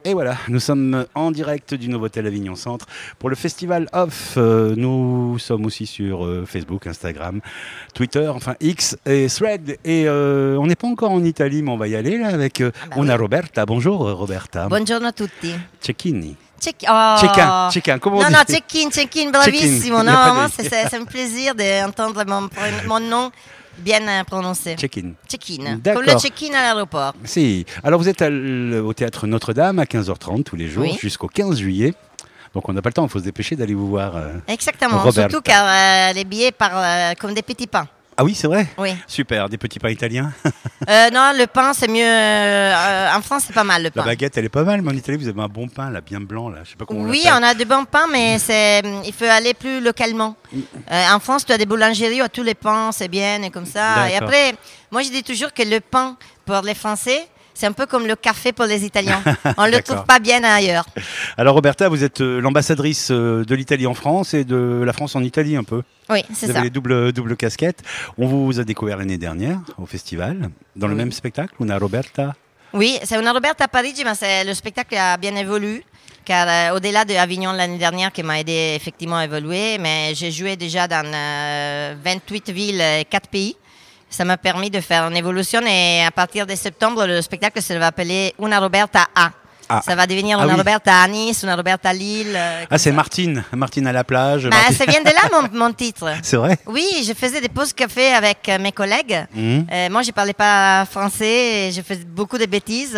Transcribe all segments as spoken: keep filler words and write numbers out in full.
Et voilà, nous sommes en direct du Novotel Avignon Centre pour le Festival Off. Euh, nous sommes aussi sur euh, Facebook, Instagram, Twitter, enfin X et Thread. Et euh, on n'est pas encore en Italie, mais on va y aller là avec euh, Ah bah Una oui. Roberta. Bonjour euh, Roberta. Buongiorno a tutti. Cecchini. Check- oh. Check-in, check-in, comment on Non, dit? non, check-in, check-in, bravissimo. Check-in, y a Non, pas de- moi, c'est, c'est, c'est un plaisir d'entendre mon, pr- mon nom bien euh, prononcé. Check-in. Check-in. D'accord. Comme le check-in à l'aéroport. Si. Alors vous êtes à l- au Théâtre Notre-Dame à quinze heures trente tous les jours Oui. jusqu'au quinze juillet. Donc on n'a pas le temps, il faut se dépêcher d'aller vous voir. euh. Exactement. Roberta. Surtout car euh, les billets partent euh, comme des petits pains. Ah oui, c'est vrai. Oui. Super, des petits pains italiens. Euh, non, le pain, c'est mieux. euh, en France, c'est pas mal, le La pain. baguette, elle est pas mal, mais en Italie, vous avez un bon pain, là, bien blanc, là. Je sais pas comment on Oui, l'appelle. on a de bons pains, mais c'est, il faut aller plus localement. Euh, en France, tu as des boulangeries où tous les pains, c'est bien et comme ça. Et D'accord. après, moi, je dis toujours que le pain, pour les Français, c'est un peu comme le café pour les Italiens. On ne le D'accord. trouve pas bien ailleurs. Alors, Roberta, vous êtes euh, l'ambassadrice euh, de l'Italie en France et de la France en Italie, un peu. Oui, Vous c'est avez ça. les doubles, doubles casquettes. On vous a découvert l'année dernière au festival, dans le Oui. même spectacle, Una Roberta. Oui, c'est une Roberta à Parigi, mais c'est, le spectacle a bien évolué. Car euh, au-delà de Avignon l'année dernière, qui m'a aidé effectivement à évoluer, mais j'ai joué déjà dans euh, vingt-huit villes et quatre pays. Ça m'a permis de faire une évolution et à partir de septembre, le spectacle se va appeler Una Roberta A. Ah. Ça va devenir Ah Una oui. Roberta à Nice, Una Roberta à Lille. euh, Ah, comme c'est ça. Martine. Martine à la plage. Bah, Martine- ça vient de là mon, mon titre. C'est vrai. Oui, je faisais des pauses café avec euh, mes collègues. Mhm. Euh, moi, je parlais pas français, et je faisais beaucoup de bêtises.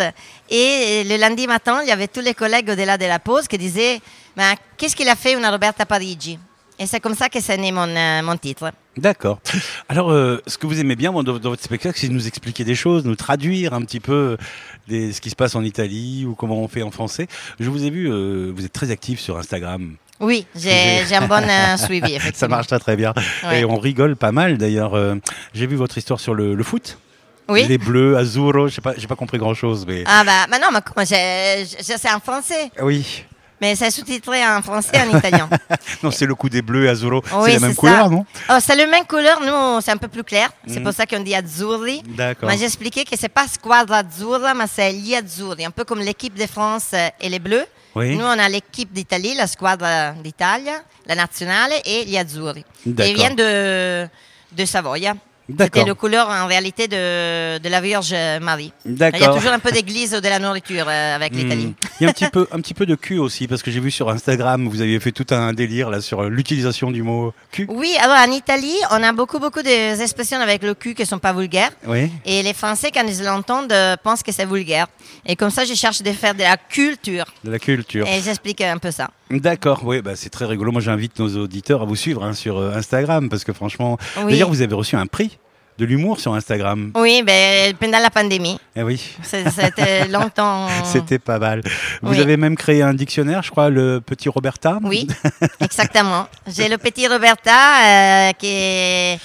Et le lundi matin, il y avait tous les collègues au-delà de la pause qui disaient ben, qu'est-ce qu'il a fait Una Roberta Parigi? Et c'est comme ça que c'est né mon, euh, mon titre. D'accord. Alors, euh, ce que vous aimez bien moi, dans, dans votre spectacle, c'est de nous expliquer des choses, nous traduire un petit peu des- ce qui se passe en Italie ou comment on fait en français. Je vous ai vu, euh, vous êtes très actif sur Instagram. Oui, j'ai, j'ai un bon euh, suivi, effectivement. Ça marche très très bien. Ouais. Et on rigole pas mal d'ailleurs. Euh, j'ai vu votre histoire sur le, le foot. Oui. Les bleus, Azzurro, je sais pas, j'ai pas compris grand chose, mais Ah bah, bah non, mais comment, j'ai, j'ai- c'est en français. oui. Mais c'est sous-titré en français et en italien. Non, c'est le coup des bleus et Azzurro. Oui, c'est la même c'est couleur, ça. non? Oh, c'est la même couleur, nous, c'est un peu plus clair. C'est Mhm. pour ça qu'on dit azzurri. D'accord. Mais j'ai expliqué que c'est pas squadra azzurra, mais c'est gli azzurri. Un peu comme l'équipe de France euh, et les Bleus. Oui. Nous, on a l'équipe d'Italie, la squadra d'Italia, la nationale et gli azzurri. Et D'accord. ils viennent de, de Savoie. D'accord. C'était le couleur en réalité de, de la Vierge Marie. D'accord. Il y a toujours un peu d'église de la nourriture euh, avec l'Italie. Hmm. Il y a un petit peu, un petit peu de cul aussi, parce que j'ai vu sur Instagram, vous aviez fait tout un délire là sur l'utilisation du mot cul. Oui, alors en Italie, on a beaucoup, beaucoup d'expressions avec le cul qui ne sont pas vulgaires. Oui. Et les Français, quand ils l'entendent, euh, pensent que c'est vulgaire. Et comme ça, je cherche de faire de la culture. De la culture. Et j'explique un peu ça. D'accord, oui, bah, c'est très rigolo. Moi, j'invite nos auditeurs à vous suivre hein, sur euh, Instagram, parce que franchement, Oui. d'ailleurs, vous avez reçu un prix de l'humour sur Instagram. Oui, ben, pendant la pandémie. Eh oui. C'est- C'était longtemps. C'était pas mal. Vous Oui. avez même créé un dictionnaire, je crois, le petit Roberta. Oui, exactement. J'ai le petit Roberta euh, qui est.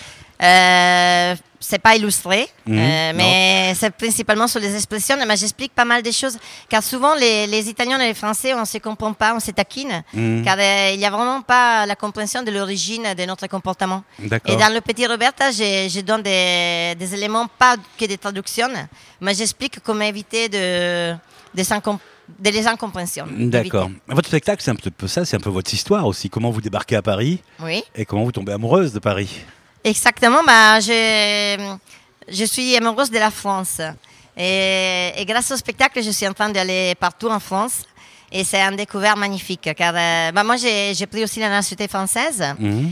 Euh, c'est pas illustré, Mhm, euh, mais c'est principalement sur les expressions. Mais j'explique pas mal de choses. Car souvent, les, les Italiens et les Français, on ne se comprend pas, on se taquine. Mhm. Car euh, il n'y a vraiment pas la compréhension de l'origine de notre comportement. D'accord. Et dans le petit Roberta, je, je donne des, des éléments, pas que des traductions, mais j'explique comment éviter de, de, s'encom- de les incompréhensions. D'accord. d'éviter. Votre spectacle, c'est un peu ça, c'est un peu votre histoire aussi. Comment vous débarquez à Paris Oui. et comment vous tombez amoureuse de Paris. Exactement, bah, je, je suis amoureuse de la France. Et, et grâce au spectacle, je suis en train d'aller partout en France. Et c'est un découvert magnifique. Car euh, bah, moi, j'ai j'ai pris aussi la nationalité française. Mhm.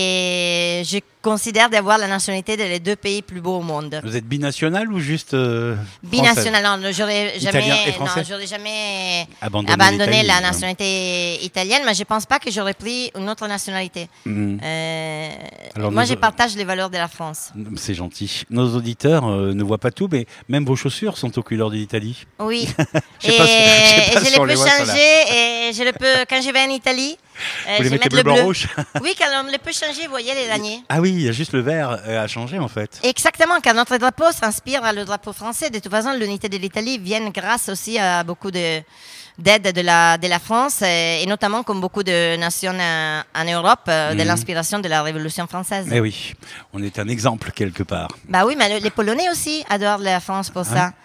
Et je considère d'avoir la nationalité des deux pays plus beaux au monde. Vous êtes binational ou juste euh, Binational, non, j'aurais Italien et jamais, français non, j'aurais jamais Abandonné abandonné l'Italie, la hein. nationalité italienne, mais je pense pas que j'aurais pris une autre nationalité. Mhm. Euh, Alors, moi, nous- je partage les valeurs de la France. C'est gentil. Nos auditeurs euh, ne voient pas tout, mais même vos chaussures sont aux couleurs de l'Italie. Oui. Je sais et pas si- je sais pas et si je on les les peux voit, ceux-là. changer. Et je le peux, quand je vais en Italie, euh, Vous les je mettez mets bleu, le blanc, bleu. rouge. Oui, quand on les peut changer, vous voyez les laniers. Ah oui, il y a juste le vert euh, à changer en fait. Exactement, car notre drapeau s'inspire le drapeau français. De toute façon, l'unité de l'Italie vient grâce aussi à beaucoup de d'aide de la, de la France et, et notamment comme beaucoup de nations euh, en Europe, euh, de Mhm. l'inspiration de la Révolution française. Eh oui, on est un exemple quelque part. Bah oui, mais le- les Polonais aussi adorent la France pour ça.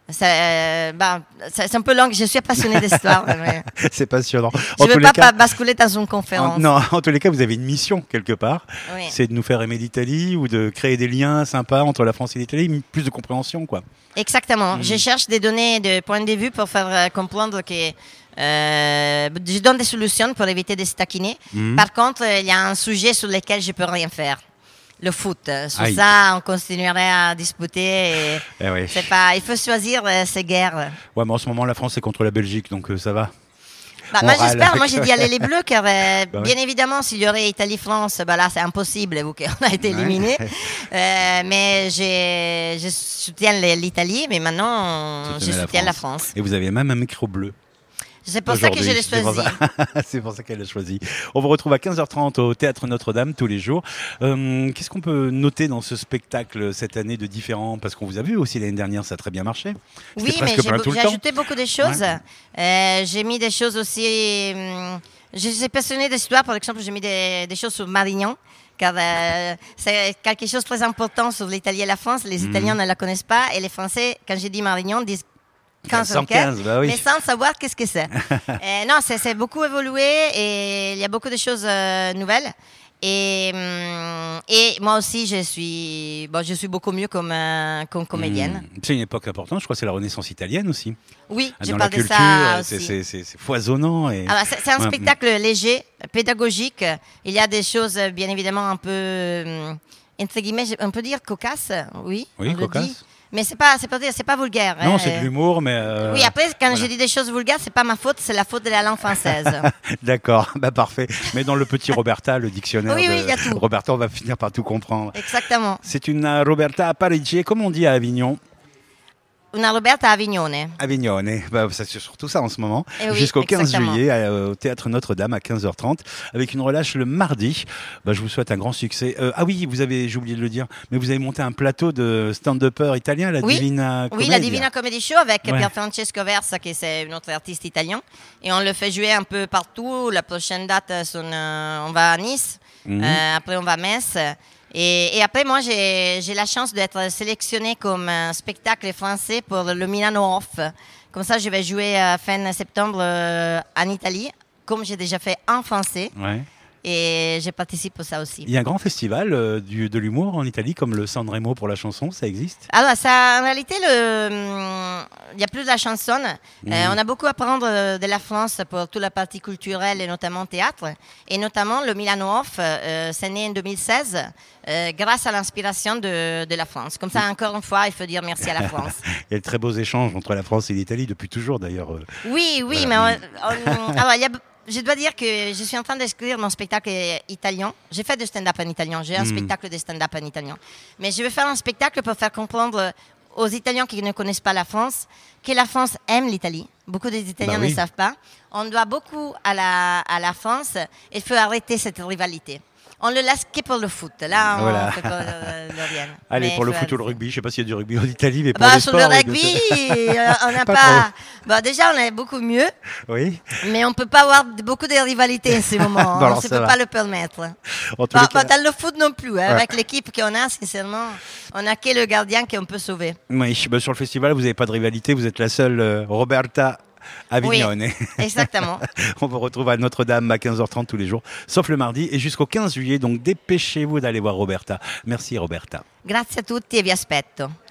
C'est, euh, bah, c'est, c'est un peu long, je suis passionnée d'histoire. Mais C'est passionnant. je En ne tous veux les pas, cas, pas basculer dans une conférence. en, non, en tous les cas, vous avez une mission quelque part. Oui. C'est de nous faire aimer l'Italie ou de créer des liens sympas entre la France et l'Italie, plus de compréhension, quoi. Exactement. Mm. Je cherche des données de point de vue pour faire euh, comprendre que euh, je donne des solutions pour éviter de se taquiner. Mm. Par contre, il y a un sujet sur lequel je ne peux rien faire. Le foot. Sur Aïe. ça, on continuerait à disputer. Et Eh oui. c'est pas, il faut choisir euh, ses guerres. Ouais, mais en ce moment, la France est contre la Belgique, donc euh, ça va. Bah, On moi, râle. j'espère. Moi, j'ai dit aller les Bleus, car euh, Bah bien évidemment, s'il y aurait Italie-France, bah là, c'est impossible, vu qu'on a été Ouais. éliminé. Euh, mais j'ai, je soutiens l'Italie, mais maintenant, Soutenez je la soutiens la France. France. Et vous avez même un micro bleu. C'est pour ça que je Aujourd'hui, l'ai c'est pour choisi. ça- C'est pour ça qu'elle l'a choisi. On vous retrouve à quinze heures trente au Théâtre Notre-Dame tous les jours. Euh, qu'est-ce qu'on peut noter dans ce spectacle cette année de différent? Parce qu'on vous a vu aussi l'année dernière, ça a très bien marché. C'était Oui, mais presque j'ai, plein beau- tout le j'ai temps. ajouté beaucoup de choses. Euh, j'ai mis des choses aussi. hum, je suis passionnée d'histoire. Par exemple, j'ai mis des, des choses sur Marignan. Car euh, c'est quelque chose de très important sur l'Italie et la France. Les Mhm. Italiens ne la connaissent pas et les Français, quand j'ai dit Marignan, disent quinze cent quinze, bah oui. mais sans savoir qu'est-ce que c'est. Euh, non, c'est, c'est beaucoup évolué et il y a beaucoup de choses euh, nouvelles. Et, hum, et moi aussi, je suis, bon, je suis beaucoup mieux comme, euh, comme comédienne. Mmh. C'est une époque importante, je crois que c'est la Renaissance italienne aussi. Oui, je Dans la parle de culture, ça c'est, aussi. c'est, c'est, c'est foisonnant. Et... Alors, c'est, c'est un Ouais. spectacle léger, pédagogique. Il y a des choses, euh, bien évidemment, un peu, hum, entre guillemets, je- on peut dire cocasses, oui. Oui, on le cocasse. dit. Mais c'est pas, c'est pas, c'est pas vulgaire. Non, hein. c'est de l'humour, mais... euh, Oui, après, quand voilà. je dis des choses vulgaires, c'est pas ma faute, c'est la faute de la langue française. D'accord, bah parfait. Mais dans le petit Roberta, le dictionnaire Oui, oui, de il y a tout. Roberta, on va finir par tout comprendre. Exactement. C'est une euh, Roberta Parigi, comme on dit à Avignon. Una Roberta Avignone. Avignone, bah, ça, c'est surtout ça en ce moment, Eh oui, jusqu'au quinze exactement. juillet euh, au Théâtre Notre-Dame à quinze heures trente, avec une relâche le mardi. Bah, je vous souhaite un grand succès. Euh, ah oui, vous avez, j'ai oublié de le dire, mais vous avez monté un plateau de stand-upper italien, la Oui. Divina Oui, Commedia. la Divina Comedy Show avec Ouais. Pier Francesco Versa, qui c'est notre artiste italien. Et on le fait jouer un peu partout. La prochaine date, son, euh, on va à Nice. Mhm. Euh, après, on va à Metz. Et, et après, moi, j'ai, j'ai la chance d'être sélectionnée comme un spectacle français pour le Milano Off. Comme ça, je vais jouer à fin septembre euh, en Italie, comme j'ai déjà fait en français. Ouais. Et je participe à ça aussi. Il y a un grand festival euh, du, de l'humour en Italie, comme le Sanremo pour la chanson, ça existe? Alors, ça, en réalité, le, hum, il y a plus de la chanson. Mhm. Euh, on a beaucoup à apprendre euh, de la France pour toute la partie culturelle et notamment théâtre. Et notamment, le Milano Off, euh, c'est né en deux mille seize euh, grâce à l'inspiration de, de la France. Comme ça, encore une fois, il faut dire merci à la France. Il y a de très beaux échanges entre la France et l'Italie depuis toujours d'ailleurs. euh. Oui, oui, Voilà. mais on- on- alors, il y a, je dois dire que je suis en train d'écrire mon spectacle italien. J'ai fait du stand-up en italien. J'ai un Mm. spectacle de stand-up en italien. Mais je vais faire un spectacle pour faire comprendre aux Italiens qui ne connaissent pas la France que la France aime l'Italie. Beaucoup des Italiens Bah oui. ne savent pas. On doit beaucoup à la, à la France. Il faut arrêter cette rivalité. On le laisse que pour le foot. Là, on Voilà. fait pas le, le rien. Allez, Mais pour le faut foot ou le arrêter. rugby, je ne sais pas s'il y a du rugby en Italie, mais pour Bah, les sur sports... le oui, rugby, bien sûr. euh, on n'a Pas pas. Bah, déjà, on est beaucoup mieux. Oui, Mais on peut pas avoir de- beaucoup de rivalités en ce moment. Bon, on alors ne ça peut va. pas le permettre. en tous Bah, les cas... pas dans le foot non plus. hein. Ouais. Avec l'équipe qu'on a, sincèrement, on n'a que le gardien qu'on peut sauver. Oui, bah, sur le festival, vous n'avez pas de rivalité, vous êtes la seule euh, Roberta Avignone. Exactement. On vous retrouve à Notre-Dame à quinze heures trente tous les jours, sauf le mardi et jusqu'au quinze juillet, donc dépêchez-vous d'aller voir Roberta. Merci Roberta. Grazie a tutti e vi aspetto.